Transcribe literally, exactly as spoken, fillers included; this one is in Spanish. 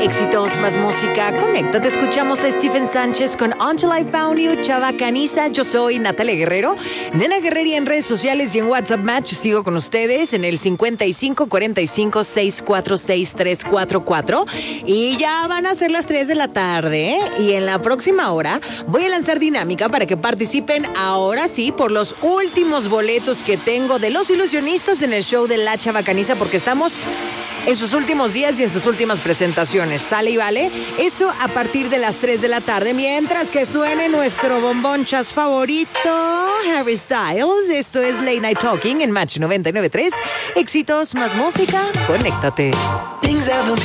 Éxitos, más música. Conéctate, escuchamos a Stephen Sánchez con Until I Found You, Chava Caniza. Yo soy Natalia Guerrero, Nena Guerrera, en redes sociales y en WhatsApp Match. Sigo con ustedes en el cincuenta y cinco cuarenta y cinco sesenta y cuatro sesenta y tres cuarenta y cuatro. Y ya van a ser las tres de la tarde, ¿eh? Y en la próxima hora voy a lanzar dinámica para que participen ahora sí por los últimos boletos que tengo de Los Ilusionistas en el show de La Chava Caniza, porque estamos en sus últimos días y en sus últimas presentaciones. ¿Sale y vale? Eso a partir de las tres de la tarde, mientras que suene nuestro bombonchas favorito, Harry Styles. Esto es Late Night Talking en Match noventa y nueve punto tres. Éxitos, más música, conéctate.